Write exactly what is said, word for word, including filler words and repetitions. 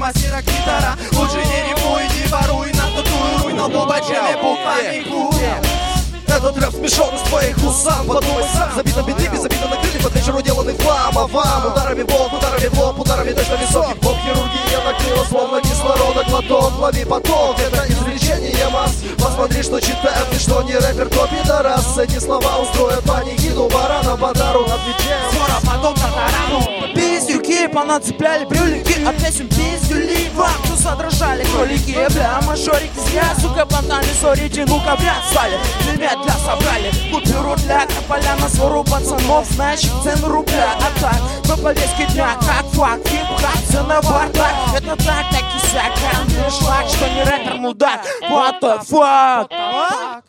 мастера гитара. Лучше не римуй, не воруй, нам татуируй на лба черные буквами хуя. Этот рэп смешон из твоих усам. Подумай сам, забито биты, безобидно накрыли под вечер уделанный в хлам. А вам ударами в лоб, ударами в лоб, ударами точно в висок. Хип-хоп хирургия накрыла, словно кислорода глоток. Лови поток, это извлечение масс. Посмотри, что читают, и что не рэпер, то пидорас. Эти слова устроят паникиду, барана подару. Отвечаем скоро потом татарану. Пиздюки понацепляли брюлики, а песен пиздюли. Вам тут задрожали кролики, бля, мажорики зря. Сука, понтами, сорите, ну-ка, бля, свали. Пельмет для собрали, купюру для тополя. На свору пацанов, значит, цену рубля. А так, по повестке дня, как факт, хип-хап, цена бардак. Это так, так и сяк, шлак, что не рэпер, мудак. What the fuck?